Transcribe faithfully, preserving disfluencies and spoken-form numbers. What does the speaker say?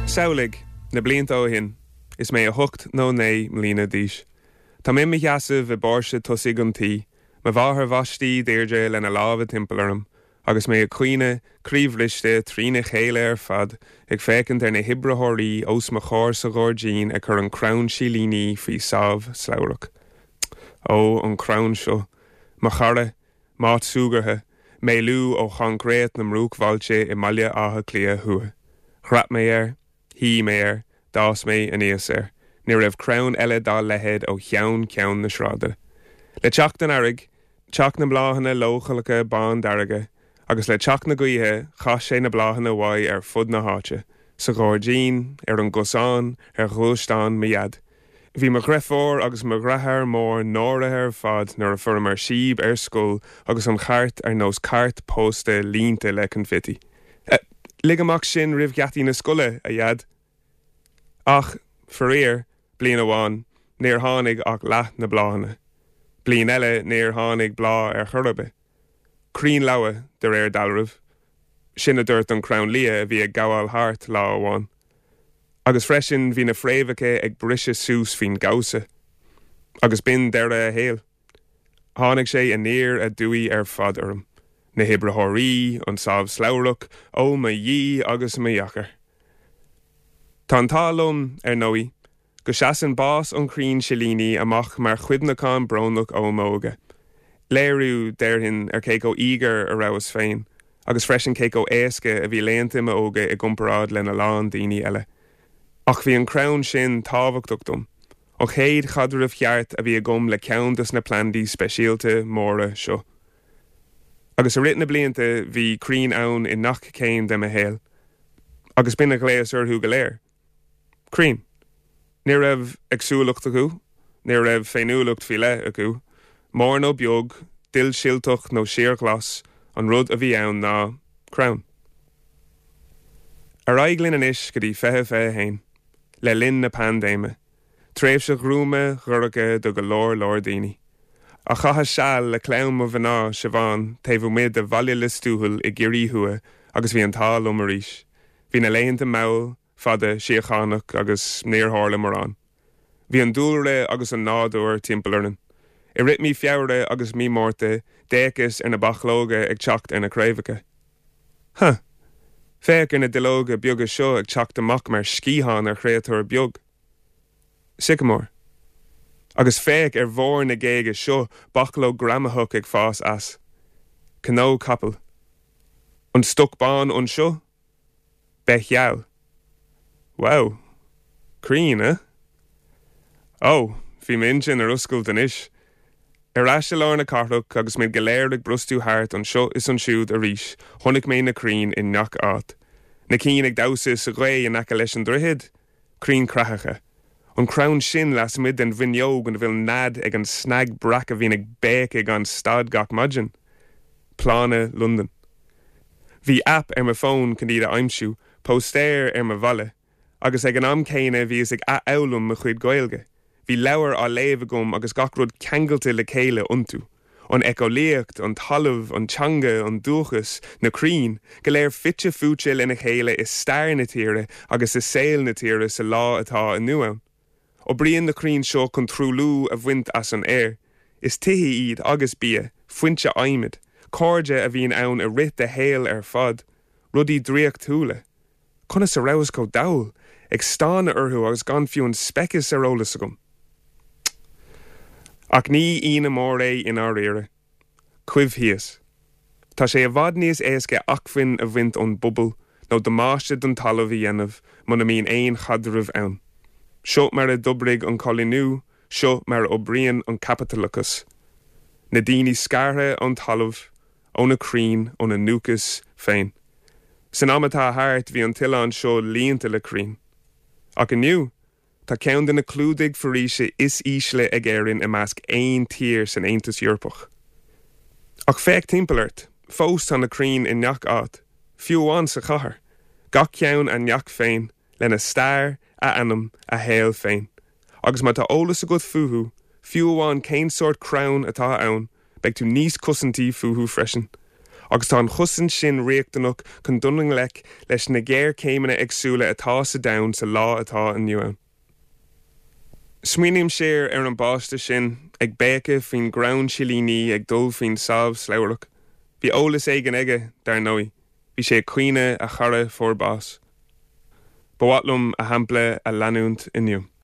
Saulig, na blianta ó hin, is mé a hocht nó né mlína díis. Tá mé mi heasa bheith báirse tosaigh an tí, ma bháthair bhaistí déirde lena lábha timpelarm, agus mé a cuoine críomhliste trína chéile ar fad ag fécinn ar na hibrethirí os ma chóir sa ghordín ag chur an crann sílíní faoi sábh slabhrach. Ó, an crann seo, ma charra, mát súgartha, mé lú ó chancréat na mrúchbhailte i mbaile átha clia thua. Chrap mé ar, hí mé ar, dás mé aníos ar, ní raibh crann eile dá lehéad ó cheann ceann na sráide. Le teach den airg, teach na bláhanna lóchalacha bán darige, agus le teach na gaotha chas sé na bláhanna mhaid ar fud na háite, sa ghordín, ar an gosán, ar ghústán miad. Bhí mar greifór agus mar grathar mór nóirithe ar fad nuair a fuair mar síb ar scul agus an chart ar nós cart pósta línta le confetti. Uh, Ligamach sin rih geataí na scoile a iad. Ach, foréir, blian amháin, níor tháinig ach leath na bláhanna. Blian eile níor tháinig blá ar chorbe. Crín leabha de réir dalribh. Sin a dúirt an crann lia a bhí ag gabháil thart lá amháin. Agus freisin hí na fréamhacha ag brise sús fin gabhsa. Agus bin deire a héal. Tháinig sé a níor a dúí ar fad orm. Na hibrethirí, an sábh slabhrach, ó ma dhí agus ma dheachar. Tá an tálum ar nóí, go seasan bás an crín silíní amach mar chuidnachán brónach ó móga. Léirú deirhin ar cé go ígar a rabhas féin, agus freisin cé go éasca a bhí léanta ma óga i gcomparáid lena lán daoine eile. Ach bhí an crann sin tábhachtachtam, ó chéad chadrah cheart a bhí a gom le ceantas na plandaí speisialta móra seo. Agus a rit na blianta bhí crín ann i nach céin de a héal, agus bin a gléas orthú go léir. Crín, ní raibh agsúlacht acu, ní raibh féinúlacht fi le acu, mór nó beag, dil síaltach nó siarglas, an rud a bhí ann ná crann. Ar aiglinn anis go dtí fethe fethe hain, le linn na pandéime, tréimh se grúma ghurracha do go lór lór daoine. A chatha seall le clám a bhaná se bhain taobh mid a bhaile le stúthal i gcéirí thua agus bhí an tal um arís. Bhí na léanta mail, fada siachánach agus níorthála marrán. Bhí an dúlre agus an nádúir timpplairnin. I rit mí feabhra agus mí mórta déchas ar na bachlóga ag teacht ar na craimhacha. Ha! Féach ar na dilóga beaga seo ag teacht amach mar scíán ar chréatúir beag. Sycamore. Agus féach ar bhór na géige seo bachló gramathach ag fás as. Canó capal. An stuc bán an seo? Becheall. Wow. Crín, eh? Oh, bhí min sin ar uscail den ish. Ar as se lár na cartach agus mid goléir ag brustú hart an seo is an siúd a ríis, honnig mé na crín in nach áit. Na cín ag dawsa sa ghae in naca leis an druhid, crín crathacha. An crann sin las mid den bhinneog an bhfuil nad ag an snag brac a bhín ag béc ag an stad gach maidjin. Plána London. Bhí app ar ma phone can iad a aimsú, postéir ar ma bhaile, agus ag an am céine bhí is ag a eolum a chuid gailge. Bhí leabhar á léamh gom agus gachrod ceangailte le céile untu. An ecoléocht, an talamh, an teanga, an dúchas, na crín, go léir fitte fúte lena chéile is stair na tíre agus is saoil na tíre sa lá atá in nuam. Ó bríon na crín seo chun trúlú a bhaint as an air, is tithe iad agus bia, fuinte aimid, cóide a bhíon ann a rit a héal ar fad, rudí dríocht túla. Conna sa raibhas có dail, ag stána orthú agus gan fiún specas ar ólas agam. Ach ní ina mór é in ar éire. Cuimh híos. Tá sé a bhad níos éasca achfinn a bhaint ón bubal, nó damáiste don talamh i dhéanamh, muna míon éon chadrah ann. Seo mar a dubrig an cholinú, seo mar ó bríon an capitalachas. Na daoine scartha an talamh, ó na crín, ó na núchas féin. San amatá hart bhí an tileán seo líonta le crín. Ach aniu, tá ceann na clúdig faríse is ísle ag éireann i measc aon tír san Aontas Eorpach. Ach féach timpealairt, fós tá na crín in neach áit, fiúháin sa chathair, gach ceann a neach féin, lena stair a anam a héal féin. Agus má tá ólas a go futhú, fiúháin céin sort crann atá ann, beag tú níos cosintí futhú freisin. agus tá an chusan sin riachtanach chun dunning lec leis na géir céimena agsúla atá sa dam sa lá atá an nuan. Smuoinim sér ar an báiste sin ag béice fin ground silíní ag dul fin sábh sleabharach. Bhí ólas éig an aige dar nói. Bhí sé cuioine a chara fórbás. Bawatlumm a hampla a leanúnt inniu.